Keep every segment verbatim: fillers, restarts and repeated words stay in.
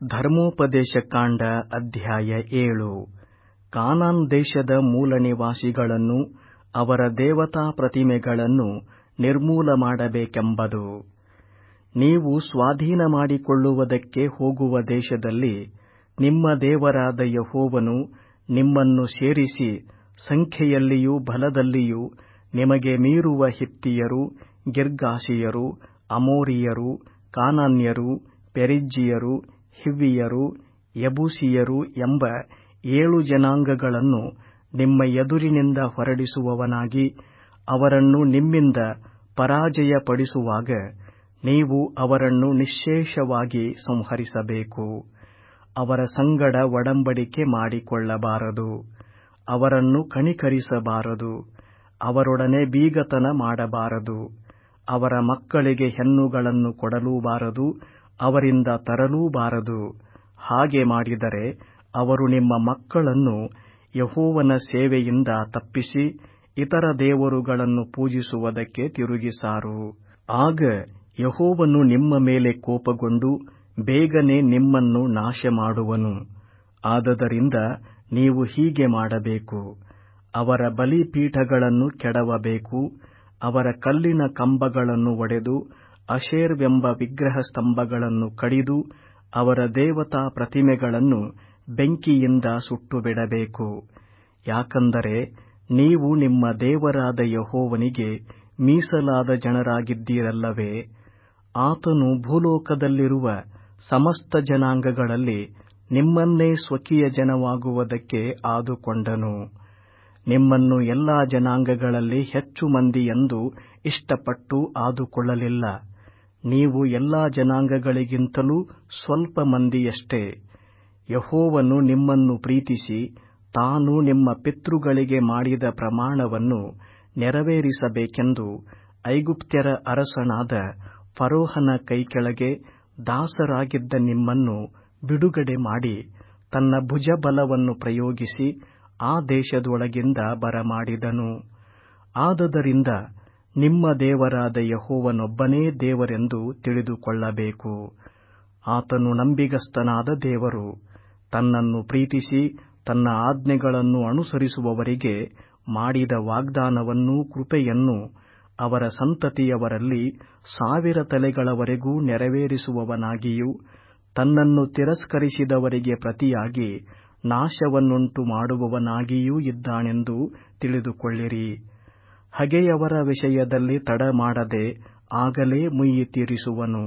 ಧರ್ಮೋಪದೇಶಕಾಂಡ ಅಧ್ಯಾಯ ಏಳು. ಕಾನಾನ್ ದೇಶದ ಮೂಲನಿವಾಸಿಗಳನ್ನು ಅವರ ದೇವತಾ ಪ್ರತಿಮೆಗಳನ್ನು ನಿರ್ಮೂಲ ಮಾಡಬೇಕೆಂಬುದು. ನೀವು ಸ್ವಾಧೀನ ಮಾಡಿಕೊಳ್ಳುವುದಕ್ಕೆ ಹೋಗುವ ದೇಶದಲ್ಲಿ ನಿಮ್ಮ ದೇವರಾದ ಯೆಹೋವನು ನಿಮ್ಮನ್ನು ಸೇರಿಸಿ ಸಂಖ್ಯೆಯಲ್ಲಿಯೂ ಬಲದಲ್ಲಿಯೂ ನಿಮಗೆ ಮೀರುವ ಹಿತ್ತಿಯರು, ಗಿರ್ಗಾಷಿಯರು, ಅಮೋರಿಯರು, ಕಾನಾನ್ಯರು, ಪೆರಿಜ್ಜೀಯರು, ಹಿವ್ವಿಯರು, ಯೆಬೂಸಿಯರು ಎಂಬ ಏಳು ಜನಾಂಗಗಳನ್ನು ನಿಮ್ಮ ಎದುರಿನಿಂದ ಹೊರಡಿಸುವವನಾಗಿ ಅವರನ್ನು ನಿಮ್ಮಿಂದ ಪರಾಜಯಪಡಿಸುವಾಗ ನೀವು ಅವರನ್ನು ನಿಶ್ಶೇಷವಾಗಿ ಸಂಹರಿಸಬೇಕು. ಅವರ ಸಂಗಡ ಒಡಂಬಡಿಕೆ ಮಾಡಿಕೊಳ್ಳಬಾರದು, ಅವರನ್ನು ಕನಿಕರಿಸಬಾರದು, ಅವರೊಡನೆ ಬೀಗತನ ಮಾಡಬಾರದು, ಅವರ ಮಕ್ಕಳಿಗೆ ಹೆಣ್ಣುಗಳನ್ನು ಕೊಡಲೂಬಾರದು, ಅವರಿಂದ ತರಲೂಬಾರದು. ಹಾಗೆ ಮಾಡಿದರೆ ಅವರು ನಿಮ್ಮ ಮಕ್ಕಳನ್ನು ಯೆಹೋವನ ಸೇವೆಯಿಂದ ತಪ್ಪಿಸಿ ಇತರ ದೇವರುಗಳನ್ನು ಪೂಜಿಸುವುದಕ್ಕೆ ತಿರುಗಿಸಾರು. ಆಗ ಯೆಹೋವನು ನಿಮ್ಮ ಮೇಲೆ ಕೋಪಗೊಂಡು ಬೇಗನೆ ನಿಮ್ಮನ್ನು ನಾಶಮಾಡುವನು. ಆದದರಿಂದ ನೀವು ಹೀಗೆ ಮಾಡಬೇಕು: ಅವರ ಬಲಿಪೀಠಗಳನ್ನು ಕೆಡವಬೇಕು, ಅವರ ಕಲ್ಲಿನ ಕಂಬಗಳನ್ನು ಒಡೆದು ಅಶೇರವೆಂಬ ವಿಗ್ರಹ ಸ್ತಂಭಗಳನ್ನು ಕಡಿದು ಅವರ ದೇವತಾ ಪ್ರತಿಮೆಗಳನ್ನು ಬೆಂಕಿಯಿಂದ ಸುಟ್ಟುಬಿಡಬೇಕು. ಯಾಕಂದರೆ ನೀವು ನಿಮ್ಮ ದೇವರಾದ ಯೆಹೋವನಿಗೆ ಮೀಸಲಾದ ಜನರಾಗಿದ್ದೀರಲ್ಲವೇ. ಆತನು ಭೂಲೋಕದಲ್ಲಿರುವ ಸಮಸ್ತ ಜನಾಂಗಗಳಲ್ಲಿ ನಿಮ್ಮನ್ನೇ ಸ್ವಕೀಯ ಜನವಾಗುವುದಕ್ಕೆ ಆದುಕೊಂಡನು. ನಿಮ್ಮನ್ನು ಎಲ್ಲಾ ಜನಾಂಗಗಳಲ್ಲಿ ಹೆಚ್ಚು ಮಂದಿಯೆಂದು ಇಷ್ಟಪಟ್ಟು ಆದುಕೊಳ್ಳಲಿಲ್ಲ. ನೀವು ಎಲ್ಲಾ ಜನಾಂಗಗಳಿಗಿಂತಲೂ ಸ್ವಲ್ಪ ಮಂದಿಯಷ್ಟೇ. ಯೆಹೋವನು ನಿಮ್ಮನ್ನು ಪ್ರೀತಿಸಿ ತಾನು ನಿಮ್ಮ ಪಿತೃಗಳಿಗೆ ಮಾಡಿದ ಪ್ರಮಾಣವನ್ನು ನೆರವೇರಿಸಬೇಕೆಂದು ಐಗುಪ್ತ್ಯರ ಅರಸನಾದ ಫರೋಹನ ಕೈಕೆಳಗೆ ದಾಸರಾಗಿದ್ದ ನಿಮ್ಮನ್ನು ಬಿಡುಗಡೆ ಮಾಡಿ ತನ್ನ ಭುಜಬಲವನ್ನು ಪ್ರಯೋಗಿಸಿ ಆ ದೇಶದೊಳಗಿಂದ ಬರಮಾಡಿದನು. ಆದದರಿಂದ ನಿಮ್ಮ ದೇವರಾದ ಯೆಹೋವನೊಬ್ಬನೇ ದೇವರೆಂದು ತಿಳಿದುಕೊಳ್ಳಬೇಕು. ಆತನು ನಂಬಿಗಸ್ತನಾದ ದೇವರು. ತನ್ನನ್ನು ಪ್ರೀತಿಸಿ ತನ್ನ ಆಜ್ಞೆಗಳನ್ನು ಅನುಸರಿಸುವವರಿಗೆ ಮಾಡಿದ ವಾಗ್ದಾನವನ್ನೂ ಕೃಪೆಯನ್ನೂ ಅವರ ಸಂತತಿಯವರಲ್ಲಿ ಸಾವಿರ ತಲೆಗಳವರೆಗೂ ನೆರವೇರಿಸುವವನಾಗಿಯೂ ತನ್ನನ್ನು ತಿರಸ್ಕರಿಸಿದವರಿಗೆ ಪ್ರತಿಯಾಗಿ ನಾಶವನ್ನುಂಟು ಮಾಡುವವನಾಗಿಯೂ ಇದ್ದಾನೆಂದು ತಿಳಿದುಕೊಳ್ಳಿರಿ. ಹಗೆಯವರ ವಿಷಯದಲ್ಲಿ ತಡಮಾಡದೆ ಆಗಲೇ ಮುಯ್ಯಿ ತೀರಿಸುವನು.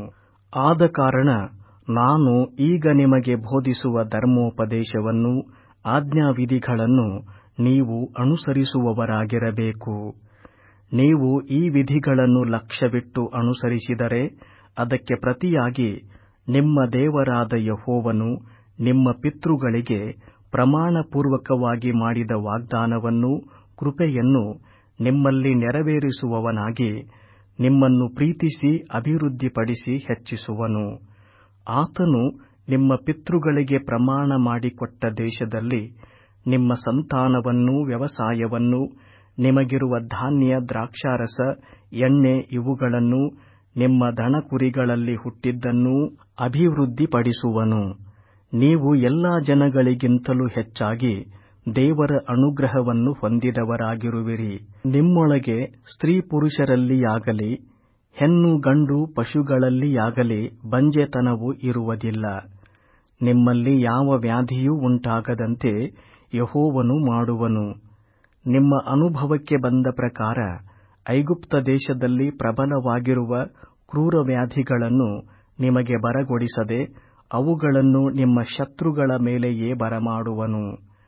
ಆದಕಾರಣ ನಾನು ಈಗ ನಿಮಗೆ ಬೋಧಿಸುವ ಧರ್ಮೋಪದೇಶವನ್ನೂ ಆಜ್ಞಾವಿಧಿಗಳನ್ನು ನೀವು ಅನುಸರಿಸುವವರಾಗಿರಬೇಕು. ನೀವು ಈ ವಿಧಿಗಳನ್ನು ಲಕ್ಷ್ಯವಿಟ್ಟು ಅನುಸರಿಸಿದರೆ ಅದಕ್ಕೆ ಪ್ರತಿಯಾಗಿ ನಿಮ್ಮ ದೇವರಾದ ಯೆಹೋವನು ನಿಮ್ಮ ಪಿತೃಗಳಿಗೆ ಪ್ರಮಾಣಪೂರ್ವಕವಾಗಿ ಮಾಡಿದ ವಾಗ್ದಾನವನ್ನೂ ಕೃಪೆಯನ್ನೂ ನಿಮ್ಮಲ್ಲಿ ನೆರವೇರಿಸುವವನಾಗಿ ನಿಮ್ಮನ್ನು ಪ್ರೀತಿಸಿ ಅಭಿವೃದ್ಧಿಪಡಿಸಿ ಹೆಚ್ಚಿಸುವನು. ಆತನು ನಿಮ್ಮ ಪಿತೃಗಳಿಗೆ ಪ್ರಮಾಣ ಮಾಡಿಕೊಟ್ಟ ದೇಶದಲ್ಲಿ ನಿಮ್ಮ ಸಂತಾನವನ್ನೂ ವ್ಯವಸಾಯವನ್ನೂ ನಿಮಗಿರುವ ಧಾನ್ಯ, ದ್ರಾಕ್ಷಾರಸ, ಎಣ್ಣೆ ಇವುಗಳನ್ನೂ ನಿಮ್ಮ ದನಕುರಿಗಳಲ್ಲಿ ಹುಟ್ಟಿದ್ದನ್ನೂ ಅಭಿವೃದ್ಧಿಪಡಿಸುವನು. ನೀವು ಎಲ್ಲಾ ಜನಗಳಿಗಿಂತಲೂ ಹೆಚ್ಚಾಗಿ ದೇವರ ಅನುಗ್ರಹವನ್ನು ಹೊಂದಿದವರಾಗಿರುವಿರಿ. ನಿಮ್ಮೊಳಗೆ ಸ್ತ್ರೀ ಪುರುಷರಲ್ಲಿಯಾಗಲಿ ಹೆಣ್ಣು ಗಂಡು ಪಶುಗಳಲ್ಲಿಯಾಗಲಿ ಬಂಜೆತನವು ಇರುವುದಿಲ್ಲ. ನಿಮ್ಮಲ್ಲಿ ಯಾವ ವ್ಯಾಧಿಯೂ ಉಂಟಾಗದಂತೆ ಯೆಹೋವನು ಮಾಡುವನು. ನಿಮ್ಮ ಅನುಭವಕ್ಕೆ ಬಂದ ಪ್ರಕಾರ ಐಗುಪ್ತ ದೇಶದಲ್ಲಿ ಪ್ರಬಲವಾಗಿರುವ ಕ್ರೂರ ವ್ಯಾಧಿಗಳನ್ನು ನಿಮಗೆ ಬರಗೊಡಿಸದೆ ಅವುಗಳನ್ನು ನಿಮ್ಮ ಶತ್ರುಗಳ ಮೇಲೆಯೇ ಬರಮಾಡುವನು.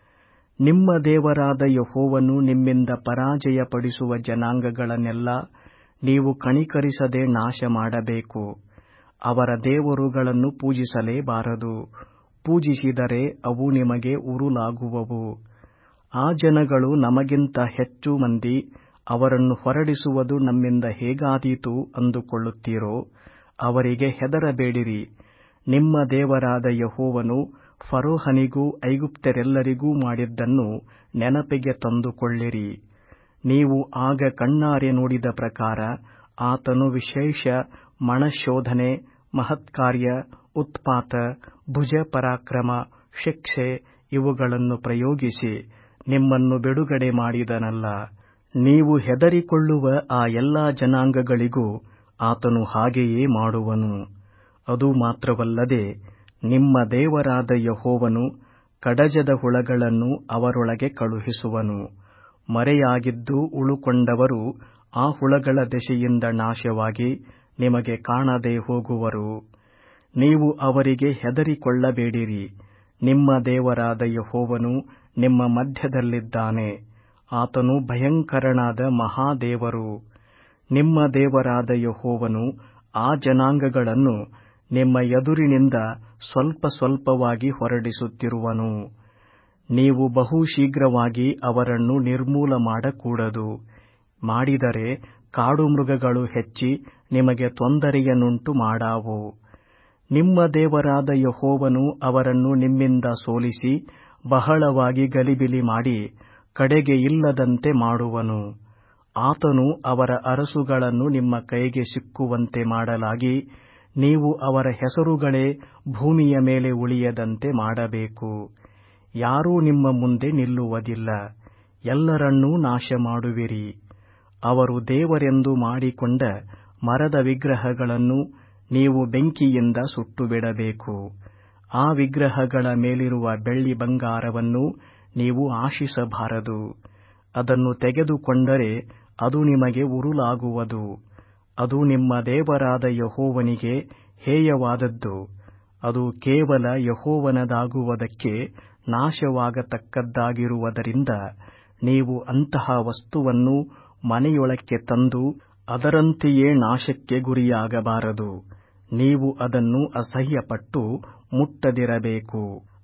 ನಿಮ್ಮ ದೇವರಾದ ಯೆಹೋವನು ನಿಮ್ಮಿಂದ ಪರಾಜಯಪಡಿಸುವ ಜನಾಂಗಗಳನ್ನೆಲ್ಲ ನೀವು ಕನಿಕರಿಸದೆ ನಾಶ ಮಾಡಬೇಕು. ಅವರ ದೇವರುಗಳನ್ನು ಪೂಜಿಸಲೇಬಾರದು. ಪೂಜಿಸಿದರೆ ಅವು ನಿಮಗೆ ಉರುಲಾಗುವವು. ಆ ಜನಗಳು ನಮಗಿಂತ ಹೆಚ್ಚು ಮಂದಿ, ಅವರನ್ನು ಹೊರಡಿಸುವುದು ನಮ್ಮಿಂದ ಹೇಗಾದೀತು ಅಂದುಕೊಳ್ಳುತ್ತೀರೋ, ಅವರಿಗೆ ಹೆದರಬೇಡಿರಿ. ನಿಮ್ಮ ದೇವರಾದ ಯೆಹೋವನು ಫರೋಹನಿಗೂ ಐಗುಪ್ತ್ಯರೆಲ್ಲರಿಗೂ ಮಾಡಿದ್ದನ್ನು ನೆನಪಿಗೆ ತಂದುಕೊಳ್ಳಿರಿ. ನೀವು ಆಗ ಕಣ್ಣಾರೆ ನೋಡಿದ ಪ್ರಕಾರ ಆತನು ವಿಶೇಷ ಮನಶ್ಶೋಧನೆ, ಮಹತ್ಕಾರ್ಯ, ಉತ್ಪಾತ, ಭುಜ ಪರಾಕ್ರಮ, ಶಿಕ್ಷೆ ಇವುಗಳನ್ನು ಪ್ರಯೋಗಿಸಿ ನಿಮ್ಮನ್ನು ಬಿಡುಗಡೆ ಮಾಡಿದನಲ್ಲ. ನೀವು ಹೆದರಿಕೊಳ್ಳುವ ಆ ಎಲ್ಲಾ ಜನಾಂಗಗಳಿಗೂ ಆತನು ಹಾಗೆಯೇ ಮಾಡುವನು. ಅದು ಮಾತ್ರವಲ್ಲದೆ ನಿಮ್ಮ ದೇವರಾದ ಯೆಹೋವನು ಕಡಜದ ಹುಳಗಳನ್ನು ಅವರೊಳಗೆ ಕಳುಹಿಸುವನು. ಮರೆಯಾಗಿದ್ದು ಉಳುಕೊಂಡವರು ಆ ಹುಳಗಳ ದೆಸೆಯಿಂದ ನಾಶವಾಗಿ ನಿಮಗೆ ಕಾಣದೆ ಹೋಗುವರು. ನೀವು ಅವರಿಗೆ ಹೆದರಿಕೊಳ್ಳಬೇಡಿರಿ. ನಿಮ್ಮ ದೇವರಾದ ಯೆಹೋವನು ನಿಮ್ಮ ಮಧ್ಯದಲ್ಲಿದ್ದಾನೆ. ಆತನು ಭಯಂಕರನಾದ ಮಹಾದೇವರು. ನಿಮ್ಮ ದೇವರಾದ ಯೆಹೋವನು ಆ ಜನಾಂಗಗಳನ್ನು ನಿಮ್ಮ ಎದುರಿನಿಂದ ಸ್ವಲ್ಪ ಸ್ವಲ್ಪವಾಗಿ ಹೊರಡಿಸುತ್ತಿರುವನು. ನೀವು ಬಹು ಶೀಘ್ರವಾಗಿ ಅವರನ್ನು ನಿರ್ಮೂಲ ಮಾಡಕೂಡದು. ಮಾಡಿದರೆ ಕಾಡುಮೃಗಗಳು ಹೆಚ್ಚಿ ನಿಮಗೆ ತೊಂದರೆಯನ್ನುಂಟು ಮಾಡಾವು. ನಿಮ್ಮ ದೇವರಾದ ಯೆಹೋವನು ಅವರನ್ನು ನಿಮ್ಮಿಂದ ಸೋಲಿಸಿ ಬಹಳವಾಗಿ ಗಲಿಬಿಲಿ ಮಾಡಿ ಕಡೆಗೆ ಇಲ್ಲದಂತೆ ಮಾಡುವನು. ಆತನು ಅವರ ಅರಸುಗಳನ್ನು ನಿಮ್ಮ ಕೈಗೆ ಸಿಕ್ಕುವಂತೆ ಮಾಡಲಾಗಿ ನೀವು ಅವರ ಹೆಸರುಗಳೇ ಭೂಮಿಯ ಮೇಲೆ ಉಳಿಯದಂತೆ ಮಾಡಬೇಕು. ಯಾರೂ ನಿಮ್ಮ ಮುಂದೆ ನಿಲ್ಲುವುದಿಲ್ಲ. ಎಲ್ಲರನ್ನೂ ನಾಶ ಮಾಡುವಿರಿ. ಅವರು ದೇವರೆಂದು ಮಾಡಿಕೊಂಡ ಮರದ ವಿಗ್ರಹಗಳನ್ನು ನೀವು ಬೆಂಕಿಯಿಂದ ಸುಟ್ಟುಬಿಡಬೇಕು. ಆ ವಿಗ್ರಹಗಳ ಮೇಲಿರುವ ಬೆಳ್ಳಿ ಬಂಗಾರವನ್ನು ನೀವು ಆಶಿಸಬಾರದು. ಅದನ್ನು ತೆಗೆದುಕೊಂಡರೆ ಅದು ನಿಮಗೆ ಉರುಲಾಗುವುದು. ಅದು ನಿಮ್ಮ ದೇವರಾದ ಯೆಹೋವನಿಗೆ ಹೇಯವಾದದ್ದು. ಅದು ಕೇವಲ ಯೆಹೋವನದಾಗುವುದಕ್ಕೆ ನಾಶವಾಗತಕ್ಕದ್ದಾಗಿರುವುದರಿಂದ ನೀವು ಅಂತಹ ವಸ್ತುವನ್ನು ಮನೆಯೊಳಕ್ಕೆ ತಂದು ಅದರಂತೆಯೇ ನಾಶಕ್ಕೆ ಗುರಿಯಾಗಬಾರದು. ನೀವು ಅದನ್ನು ಅಸಹ್ಯಪಟ್ಟು ಮುಟ್ಟದಿರಬೇಕು.